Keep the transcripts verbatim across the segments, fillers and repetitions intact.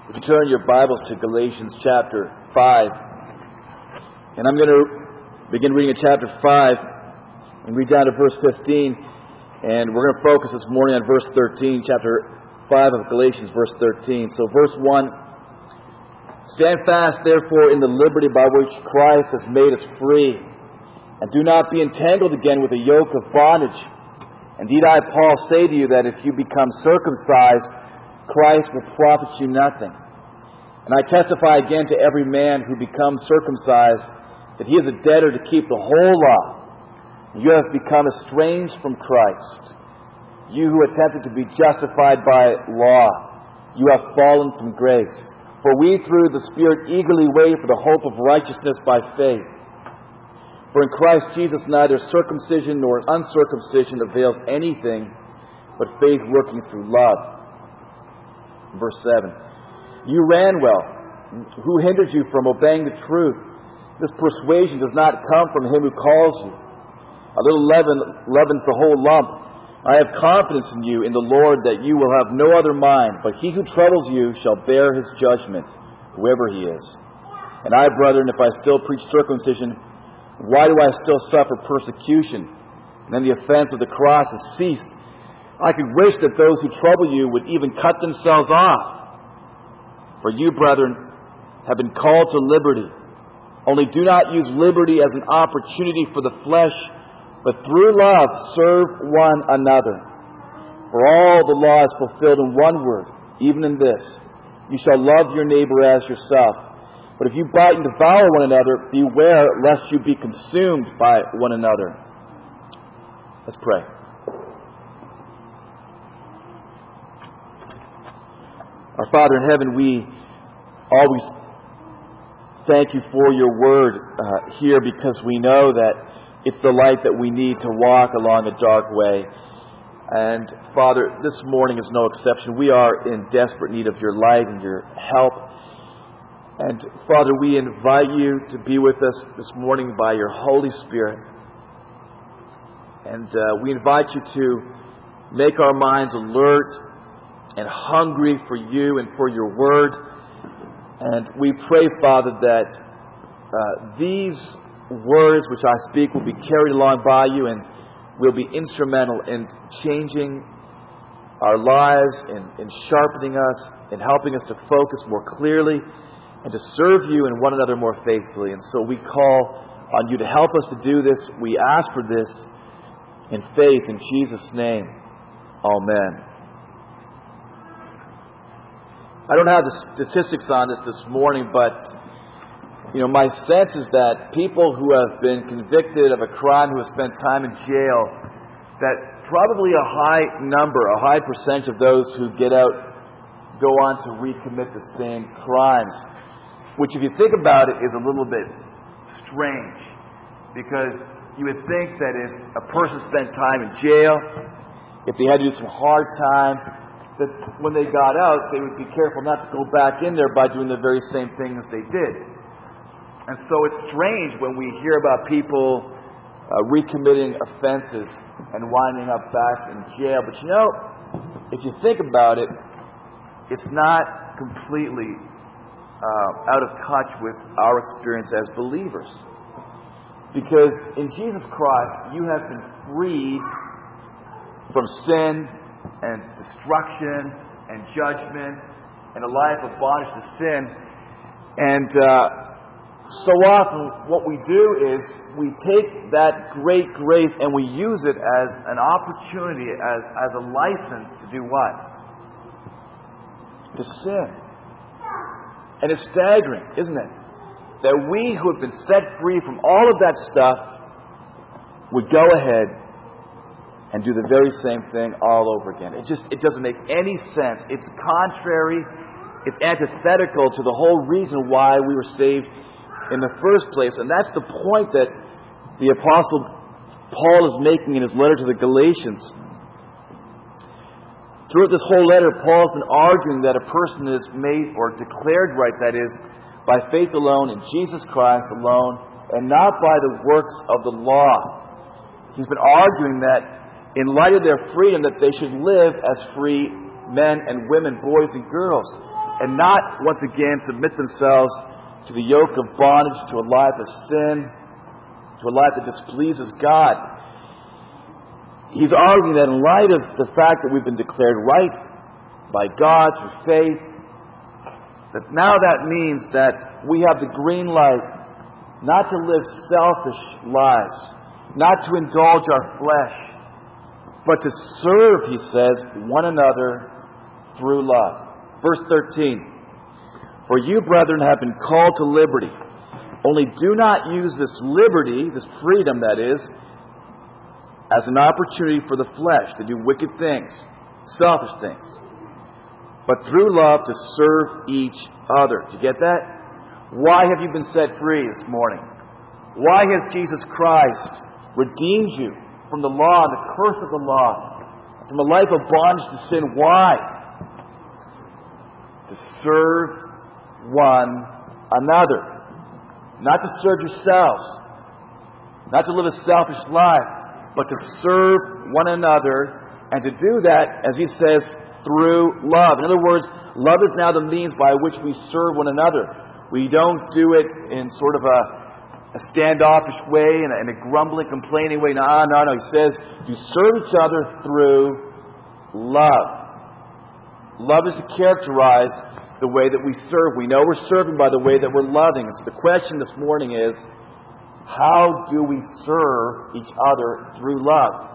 If you turn your Bibles to Galatians chapter five, and I'm going to begin reading at chapter five and read down to verse fifteen, and we're going to focus this morning on verse thirteen, chapter five of Galatians, verse thirteen. So verse one, "Stand fast, therefore, in the liberty by which Christ has made us free, and do not be entangled again with a yoke of bondage. Indeed, I, Paul, say to you that if you become circumcised, Christ will profit you nothing. And I testify again to every man who becomes circumcised that he is a debtor to keep the whole law. You have become estranged from Christ. You who attempted to be justified by law, you have fallen from grace. For we through the Spirit eagerly wait for the hope of righteousness by faith. For in Christ Jesus neither circumcision nor uncircumcision avails anything, but faith working through love." Verse seven, "You ran well. Who hindered you from obeying the truth? This persuasion does not come from him who calls you. A little leaven leavens the whole lump. I have confidence in you, in the Lord, that you will have no other mind, but he who troubles you shall bear his judgment, whoever he is. And I, brethren, if I still preach circumcision, why do I still suffer persecution? And then the offense of the cross has ceased. I could wish that those who trouble you would even cut themselves off. For you, brethren, have been called to liberty. Only do not use liberty as an opportunity for the flesh, but through love serve one another. For all the law is fulfilled in one word, even in this: you shall love your neighbor as yourself. But if you bite and devour one another, beware lest you be consumed by one another." Let's pray. Our Father in heaven, we always thank you for your word uh, here, because we know that it's the light that we need to walk along a dark way. And Father, this morning is no exception. We are in desperate need of your light and your help. And Father, we invite you to be with us this morning by your Holy Spirit. And uh, we invite you to make our minds alert and hungry for you and for your word. And we pray, Father, that uh, these words which I speak will be carried along by you and will be instrumental in changing our lives, in, in sharpening us, in helping us to focus more clearly and to serve you and one another more faithfully. And so we call on you to help us to do this. We ask for this in faith in Jesus' name. Amen. I don't have the statistics on this this morning, but you know, my sense is that people who have been convicted of a crime, who have spent time in jail, that probably a high number, a high percentage of those who get out go on to recommit the same crimes. Which, if you think about it, is a little bit strange, because you would think that if a person spent time in jail, if they had to do some hard time, that when they got out, they would be careful not to go back in there by doing the very same things they did. And so it's strange when we hear about people uh, recommitting offenses and winding up back in jail. But you know, if you think about it, it's not completely uh, out of touch with our experience as believers. Because in Jesus Christ, you have been freed from sin and destruction and judgment and a life of bondage to sin. And uh, so often what we do is we take that great grace and we use it as an opportunity, as, as a license to do what? To sin. And it's staggering, isn't it? That we who have been set free from all of that stuff would go ahead and do the very same thing all over again. It just it doesn't make any sense. It's contrary, it's antithetical to the whole reason why we were saved in the first place. And that's the point that the Apostle Paul is making in his letter to the Galatians. Throughout this whole letter, Paul's been arguing that a person is made or declared right, that is, by faith alone, in Jesus Christ alone, and not by the works of the law. He's been arguing that in light of their freedom, that they should live as free men and women, boys and girls. and not, once again, submit themselves to the yoke of bondage, to a life of sin, to a life that displeases God. He's arguing that in light of the fact that we've been declared right by God through faith, that now that means that we have the green light not to live selfish lives, not to indulge our flesh, but to serve, he says, one another through love. Verse thirteen, for you, brethren, have been called to liberty. Only do not use this liberty, this freedom that is, as an opportunity for the flesh to do wicked things, selfish things, but through love to serve each other. Did you get that? Why have you been set free this morning? Why has Jesus Christ redeemed you from the law, the curse of the law, from a life of bondage to sin? Why? To serve one another. Not to serve yourselves. Not to live a selfish life, but to serve one another, and to do that, as he says, through love. In other words, love is now the means by which we serve one another. We don't do it in sort of a, a standoffish way, in a, in a grumbling, complaining way. No, no, no. He says, you serve each other through love. Love is to characterize the way that we serve. We know we're serving by the way that we're loving. And so the question this morning is, how do we serve each other through love?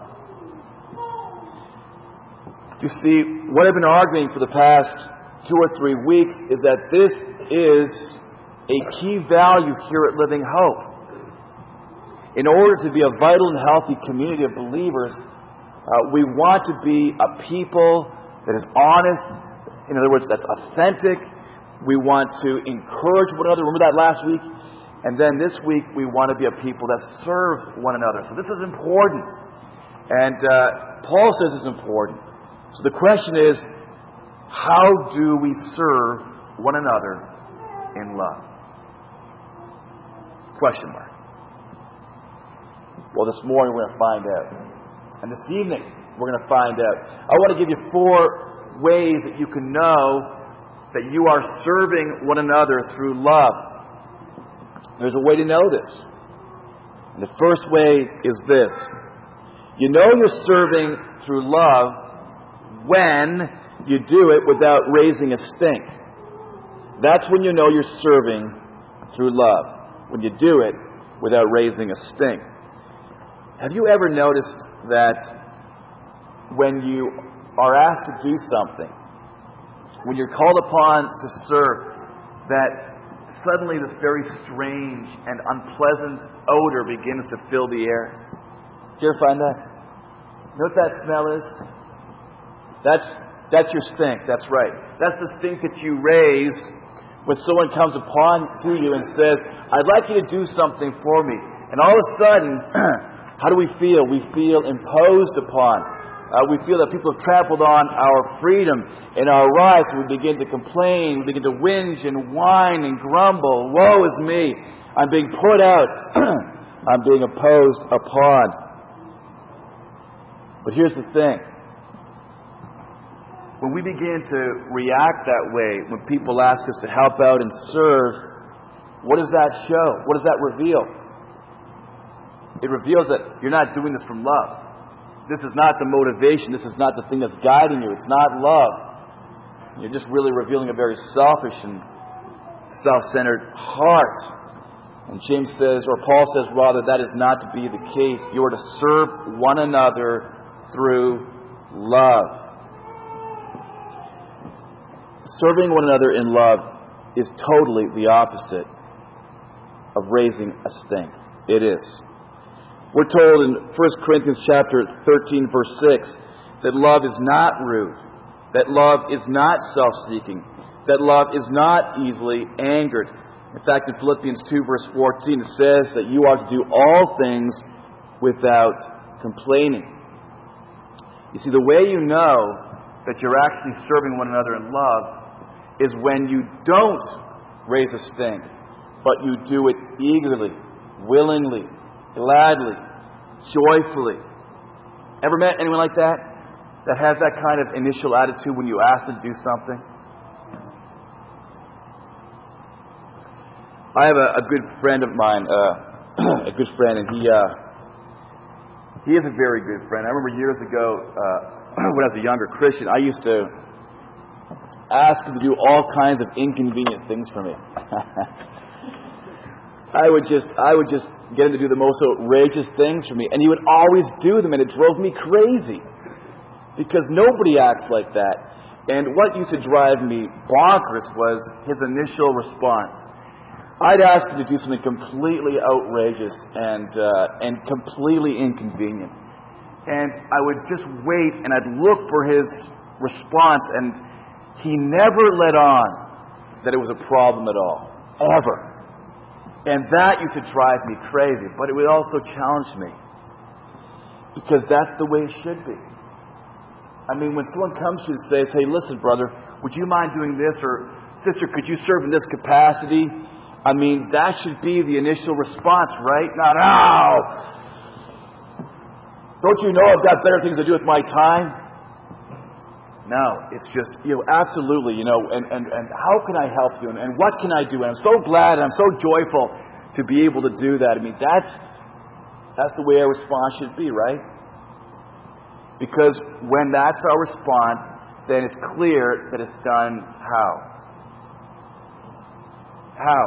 You see, what I've been arguing for the past two or three weeks is that this is a key value here at Living Hope. In order to be a vital and healthy community of believers, uh, we want to be a people that is honest. In other words, that's authentic. We want to encourage one another. Remember that last week? And then this week, we want to be a people that serve one another. So this is important. And uh, Paul says it's important. So the question is, how do we serve one another in love? Question mark. Well, this morning we're going to find out. And this evening we're going to find out. I want to give you four ways that you can know that you are serving one another through love. There's a way to know this. And the first way is this. You know you're serving through love when you do it without raising a stink. That's when you know you're serving through love. When you do it without raising a stink. Have you ever noticed that when you are asked to do something, when you're called upon to serve, that suddenly this very strange and unpleasant odor begins to fill the air? Do you ever find that? You know what that smell is? That's that's your stink. That's right. That's the stink that you raise when someone comes upon to you and says, I'd like you to do something for me. And all of a sudden, how do we feel? We feel imposed upon. Uh, we feel that people have trampled on our freedom and our rights. We begin to complain. We begin to whinge and whine and grumble. Woe is me. I'm being put out. I'm being imposed upon. But here's the thing. When we begin to react that way, when people ask us to help out and serve, what does that show? What does that reveal? It reveals that you're not doing this from love. This is not the motivation. This is not the thing that's guiding you. It's not love. You're just really revealing a very selfish and self-centered heart. And James says, or Paul says rather, that is not to be the case. You are to serve one another through love. Serving one another in love is totally the opposite of raising a stink. It is. We're told in First Corinthians chapter thirteen, verse six, that love is not rude, that love is not self-seeking, that love is not easily angered. In fact, in Philippians two, verse fourteen, it says that you are to do all things without complaining. You see, the way you know that you're actually serving one another in love is when you don't raise a stink, but you do it eagerly, willingly, gladly, joyfully. Ever met anyone like that? That has that kind of initial attitude when you ask them to do something? I have a, a good friend of mine, uh, a good friend, and he uh, he is a very good friend. I remember years ago, uh, when I was a younger Christian, I used to ask him to do all kinds of inconvenient things for me. I would just, I would just get him to do the most outrageous things for me, and he would always do them, and it drove me crazy because nobody acts like that. And what used to drive me bonkers was his initial response. I'd ask him to do something completely outrageous and uh, and completely inconvenient. And I would just wait and I'd look for his response, and he never let on that it was a problem at all. Ever. And that used to drive me crazy, but it would also challenge me. Because that's the way it should be. I mean, when someone comes to you and says, hey, listen, brother, would you mind doing this? Or, sister, could you serve in this capacity? I mean, that should be the initial response, right? Not, ow! Don't you know I've got better things to do with my time? No, it's just, you know, absolutely, you know, and, and, and how can I help you? And, and what can I do? And I'm so glad and I'm so joyful to be able to do that. I mean, that's, that's the way our response should be, right? Because when that's our response, then it's clear that it's done how? How?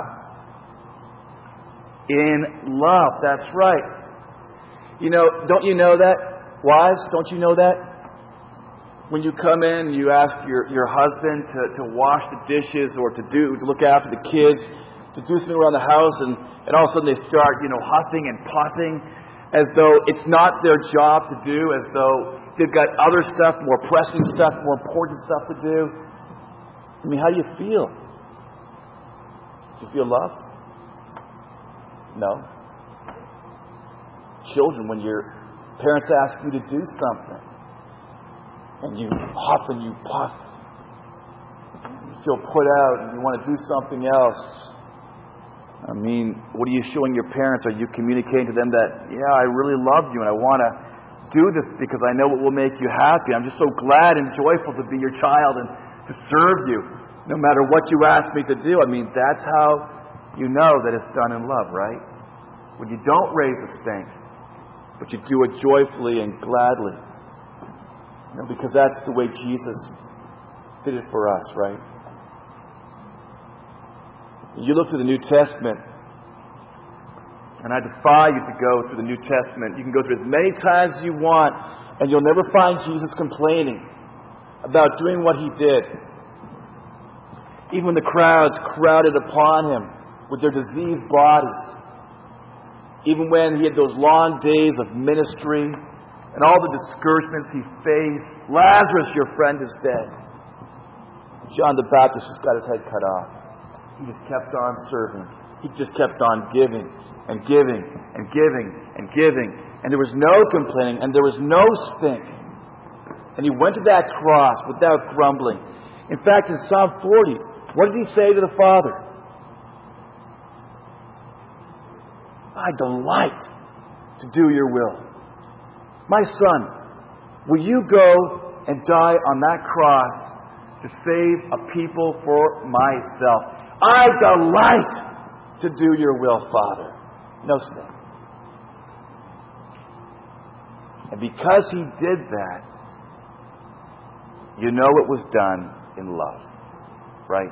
In love, that's right. You know, don't you know that? Wives, don't you know that? When you come in and you ask your, your husband to, to wash the dishes or to do to look after the kids, to do something around the house, and, and all of a sudden they start, you know, huffing and puffing as though it's not their job to do, as though they've got other stuff, more pressing stuff, more important stuff to do. I mean, how do you feel? Do you feel loved? No. Children, when your parents ask you to do something, and you huff and you puff, you feel put out and you want to do something else. I mean, what are you showing your parents? Are you communicating to them that, yeah, I really love you and I want to do this because I know it will make you happy. I'm just so glad and joyful to be your child and to serve you no matter what you ask me to do. I mean, that's how you know that it's done in love, right? When you don't raise a stink, but you do it joyfully and gladly. You know, because that's the way Jesus did it for us, right? You look to the New Testament, and I defy you to go through the New Testament. You can go through as many times as you want, and you'll never find Jesus complaining about doing what he did. Even when the crowds crowded upon him with their diseased bodies. Even when he had those long days of ministry, and all the discouragements he faced. Lazarus, your friend, is dead. John the Baptist just got his head cut off. He just kept on serving. He just kept on giving and giving and giving and giving. And there was no complaining and there was no stink. And he went to that cross without grumbling. In fact, in Psalm forty, what did he say to the Father? I delight to do your will. My son, will you go and die on that cross to save a people for myself? I delight to do your will, Father. No stink. And because he did that, you know it was done in love. Right?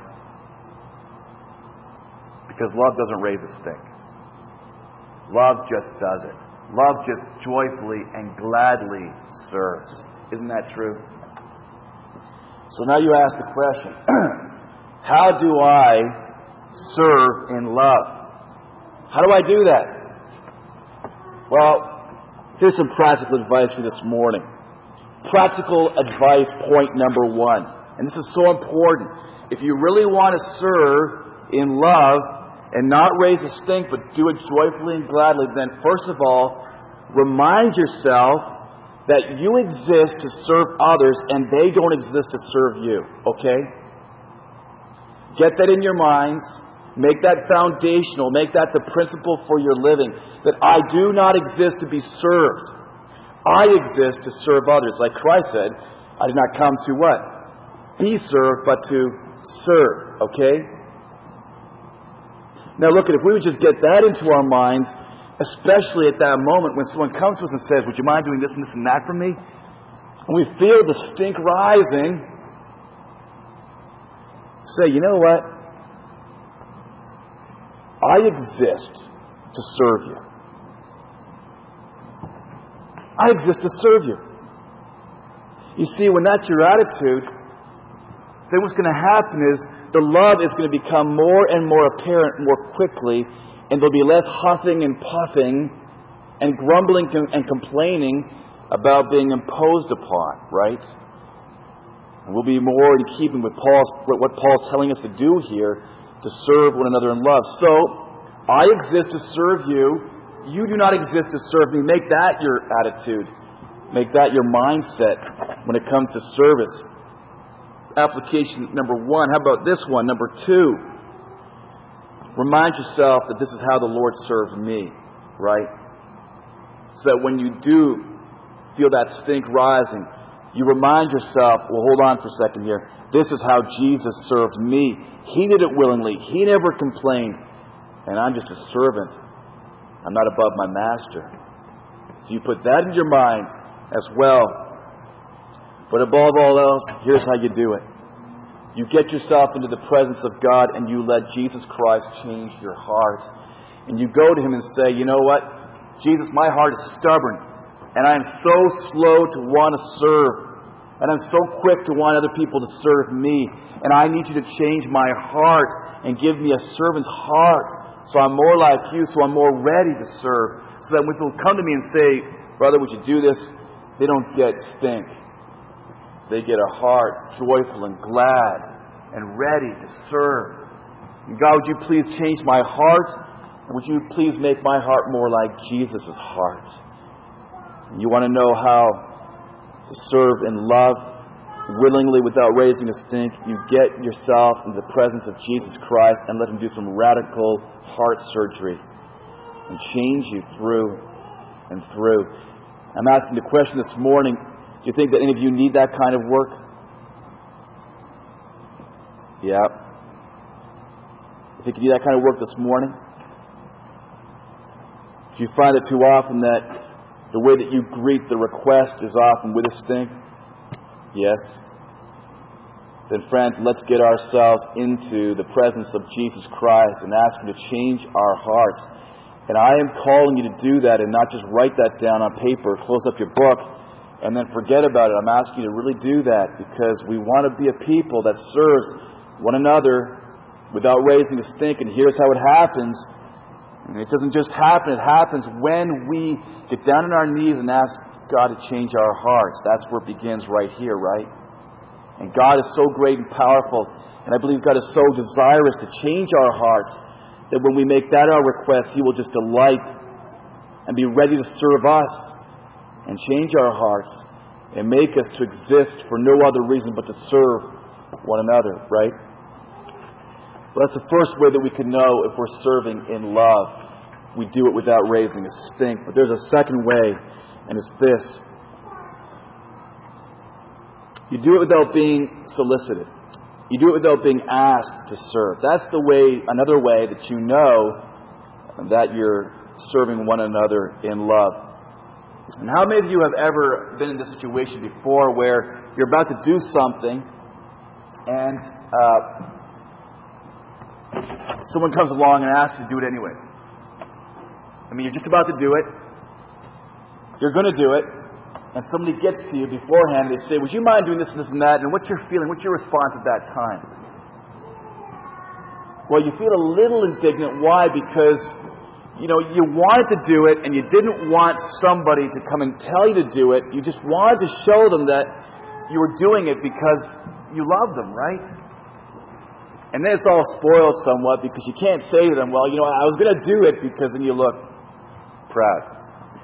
Because love doesn't raise a stink. Love just does it. Love just joyfully and gladly serves. Isn't that true? So now you ask the question, how do I serve in love? How do I do that? Well, here's some practical advice for this morning. Practical advice point number one. And this is so important. If you really want to serve in love, and not raise a stink, but do it joyfully and gladly, then first of all, remind yourself that you exist to serve others and they don't exist to serve you. Okay? Get that in your minds. Make that foundational. Make that the principle for your living. That I do not exist to be served. I exist to serve others. Like Christ said, I did not come to what? Be served, but to serve. Okay? Now look, if we would just get that into our minds, especially at that moment when someone comes to us and says, would you mind doing this and this and that for me? And we feel the stink rising, say, you know what? I exist to serve you. I exist to serve you. You see, when that's your attitude, then what's going to happen is the love is going to become more and more apparent more quickly, and there'll be less huffing and puffing and grumbling and complaining about being imposed upon, right? And we'll be more in keeping with Paul's, what Paul's telling us to do here, to serve one another in love. So, I exist to serve you. You do not exist to serve me. Make that your attitude. Make that your mindset when it comes to service. Application number one. How about this one? Number two. Remind yourself that this is how the Lord served me, right? So that when you do feel that stink rising, you remind yourself, well, hold on for a second here. This is how Jesus served me. He did it willingly. He never complained. And I'm just a servant. I'm not above my master. So you put that in your mind as well. But above all else, here's how you do it. You get yourself into the presence of God and you let Jesus Christ change your heart. And you go to Him and say, you know what? Jesus, my heart is stubborn. And I am so slow to want to serve. And I'm so quick to want other people to serve me. And I need you to change my heart and give me a servant's heart. So I'm more like you, so I'm more ready to serve. So that when people come to me and say, brother, would you do this? They don't get stink. They get a heart joyful and glad and ready to serve. And God, would you please change my heart? And would you please make my heart more like Jesus' heart? And you want to know how to serve in love, willingly, without raising a stink? You get yourself in the presence of Jesus Christ and let Him do some radical heart surgery and change you through and through. I'm asking the question this morning, do you think that any of you need that kind of work? Yeah. You think you need that kind of work this morning? Do you find it too often that the way that you greet the request is often with a stink? Yes. Then friends, let's get ourselves into the presence of Jesus Christ and ask Him to change our hearts. And I am calling you to do that and not just write that down on paper, close up your book, and then forget about it. I'm asking you to really do that because we want to be a people that serves one another without raising a stink. And here's how it happens. And it doesn't just happen. It happens when we get down on our knees and ask God to change our hearts. That's where it begins right here, right? And God is so great and powerful, and I believe God is so desirous to change our hearts, that when we make that our request, He will just delight and be ready to serve us and change our hearts and make us to exist for no other reason but to serve one another, right? Well, that's the first way that we can know if we're serving in love. We do it without raising a stink. But there's a second way, and it's this. You do it without being solicited. You do it without being asked to serve. That's the way, another way that you know that you're serving one another in love. And how many of you have ever been in this situation before where you're about to do something and uh, someone comes along and asks you to do it anyways? I mean, you're just about to do it. You're going to do it. And somebody gets to you beforehand, they say, would you mind doing this and this and that? And what's your feeling? What's your response at that time? Well, you feel a little indignant. Why? Because, you know, you wanted to do it and you didn't want somebody to come and tell you to do it. You just wanted to show them that you were doing it because you love them, right? And then it's all spoiled somewhat because you can't say to them, well, you know, I was going to do it because then you look proud.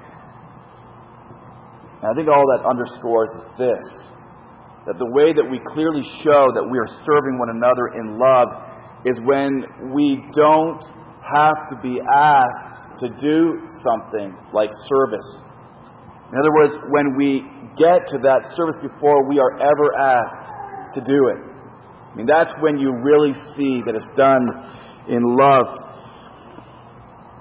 And I think all that underscores is this, that the way that we clearly show that we are serving one another in love is when we don't have to be asked to do something like service. In other words, when we get to that service before we are ever asked to do it. I mean, that's when you really see that it's done in love.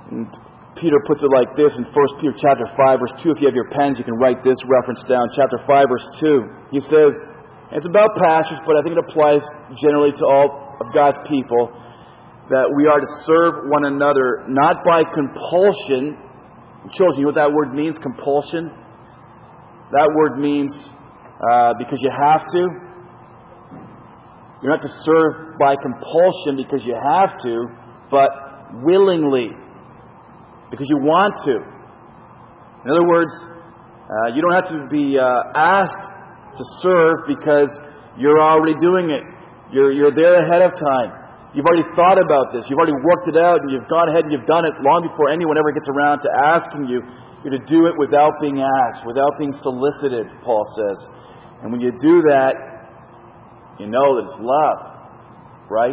And Peter puts it like this in First Peter chapter five, verse two. If you have your pens, you can write this reference down. Chapter five, verse two. He says, and it's about pastors, but I think it applies generally to all of God's people, that we are to serve one another, not by compulsion. Children, you know what that word means, compulsion? That word means uh, because you have to. You're not to serve by compulsion because you have to, but willingly, because you want to. In other words, uh, you don't have to be uh, asked to serve because you're already doing it. You're, you're there ahead of time. You've already thought about this. You've already worked it out, and you've gone ahead and you've done it long before anyone ever gets around to asking you. You're to do it without being asked, without being solicited, Paul says. And when you do that, you know that it's love, right?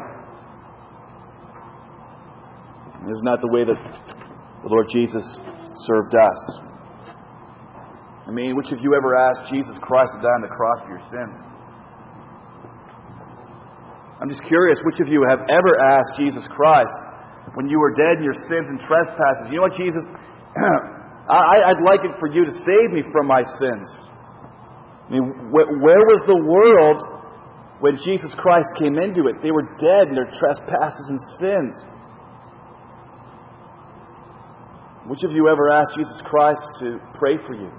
Isn't that the way that the Lord Jesus served us? I mean, which of you ever asked Jesus Christ to die on the cross for your sins? I'm just curious, which of you have ever asked Jesus Christ when you were dead in your sins and trespasses, you know what, Jesus, I, I'd like it for you to save me from my sins. I mean, wh- where was the world when Jesus Christ came into it? They were dead in their trespasses and sins. Which of you ever asked Jesus Christ to pray for you?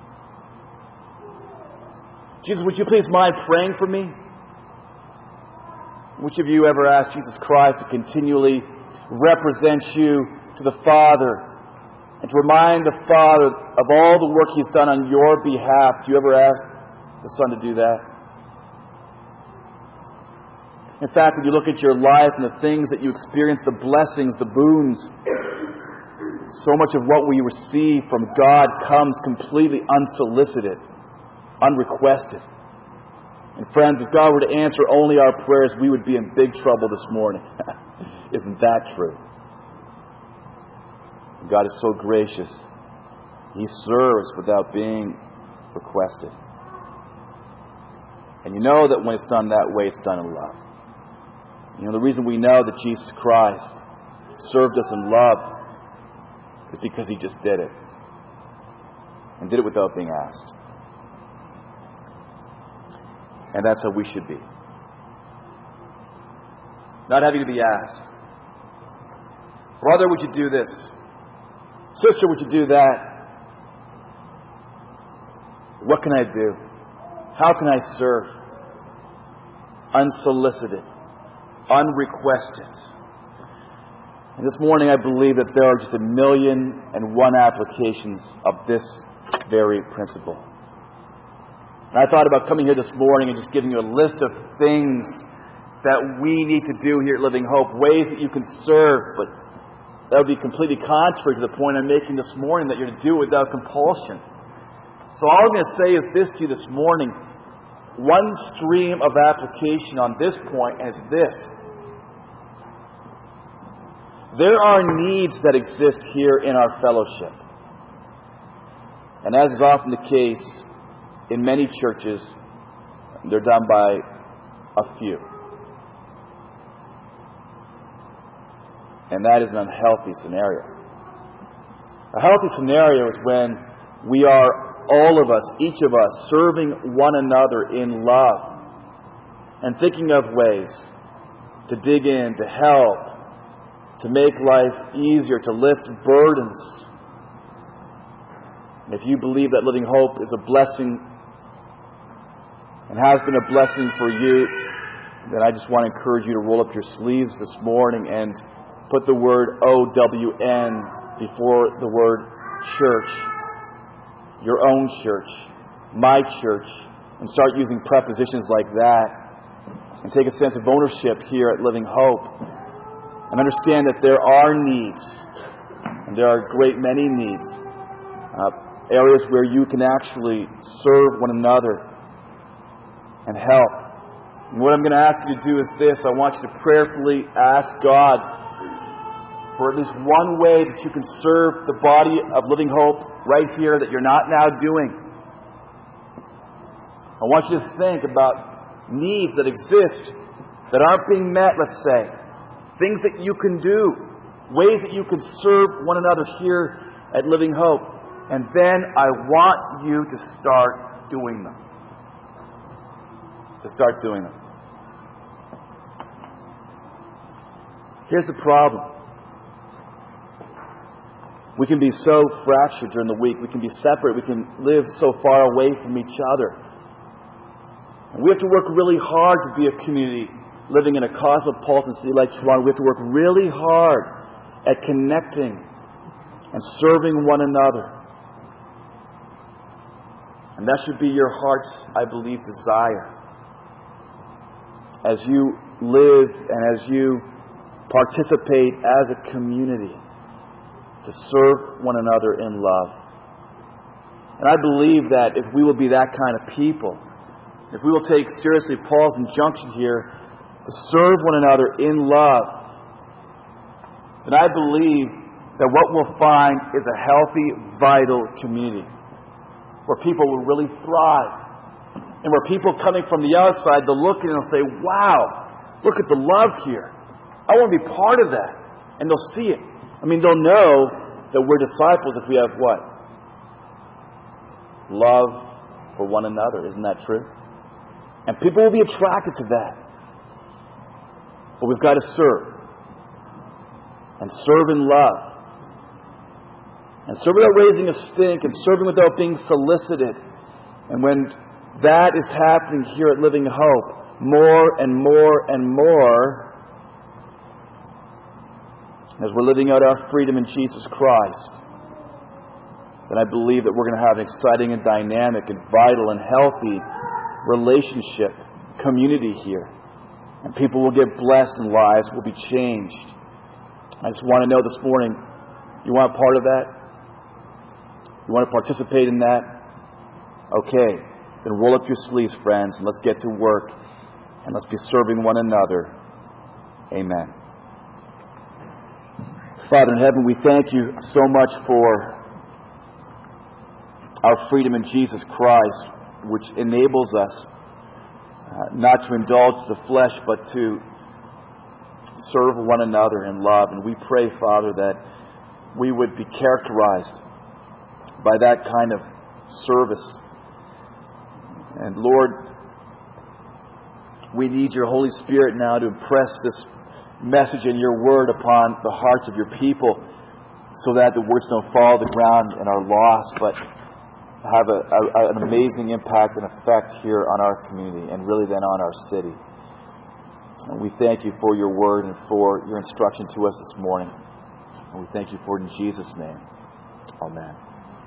Jesus, would you please mind praying for me? Which of you ever asked Jesus Christ to continually represent you to the Father and to remind the Father of all the work He's done on your behalf? Do you ever ask the Son to do that? In fact, when you look at your life and the things that you experience, the blessings, the boons, so much of what we receive from God comes completely unsolicited, unrequested. And friends, if God were to answer only our prayers, we would be in big trouble this morning. Isn't that true? God is so gracious. He serves without being requested. And you know that when it's done that way, it's done in love. You know, the reason we know that Jesus Christ served us in love is because He just did it. And did it without being asked. And that's how we should be. Not having to be asked. Brother, would you do this? Sister, would you do that? What can I do? How can I serve? Unsolicited. Unrequested. And this morning I believe that there are just a million and one applications of this very principle. And I thought about coming here this morning and just giving you a list of things that we need to do here at Living Hope, ways that you can serve, but that would be completely contrary to the point I'm making this morning, that you're to do it without compulsion. So all I'm going to say is this to you this morning. One stream of application on this point is this. There are needs that exist here in our fellowship. And as is often the case, in many churches, they're done by a few. And that is an unhealthy scenario. A healthy scenario is when we are, all of us, each of us, serving one another in love and thinking of ways to dig in, to help, to make life easier, to lift burdens. And if you believe that Living Hope is a blessing and has been a blessing for you, then I just want to encourage you to roll up your sleeves this morning and put the word O W N before the word church. Your own church. My church. And start using prepositions like that. And take a sense of ownership here at Living Hope. And understand that there are needs. And there are a great many needs. Uh, areas where you can actually serve one another and help. And what I'm going to ask you to do is this. I want you to prayerfully ask God for at least one way that you can serve the body of Living Hope right here that you're not now doing. I want you to think about needs that exist that aren't being met, let's say. Things that you can do. ways that you can serve one another here at Living Hope. And then I want you to start doing them. To start doing them. Here's the problem. We can be so fractured during the week. We can be separate. We can live so far away from each other. And we have to work really hard to be a community living in a cosmopolitan city like Toronto. We have to work really hard at connecting and serving one another. And that should be your heart's, I believe, desire. As you live and as you participate as a community to serve one another in love. And I believe that if we will be that kind of people, if we will take seriously Paul's injunction here to serve one another in love, then I believe that what we'll find is a healthy, vital community where people will really thrive. And where people coming from the outside, they'll look in and they'll say, wow, look at the love here. I want to be part of that. And they'll see it. I mean, they'll know that we're disciples if we have what? Love for one another. Isn't that true? And people will be attracted to that. But we've got to serve. And serve in love. And serve without raising a stink. And serving without being solicited. And when that is happening here at Living Hope, more and more and more, as we're living out our freedom in Jesus Christ, then I believe that we're going to have an exciting and dynamic and vital and healthy relationship, community here. And people will get blessed and lives will be changed. I just want to know this morning, you want a part of that? You want to participate in that? Okay, then roll up your sleeves, friends, and let's get to work. And let's be serving one another. Amen. Father in heaven, we thank you so much for our freedom in Jesus Christ, which enables us uh, not to indulge the flesh, but to serve one another in love. And we pray, Father, that we would be characterized by that kind of service. And Lord, we need your Holy Spirit now to impress this message in your word upon the hearts of your people so that the words don't fall to the ground and are lost, but have a, a, an amazing impact and effect here on our community and really then on our city. And we thank you for your word and for your instruction to us this morning. And we thank you for it in Jesus' name. Amen.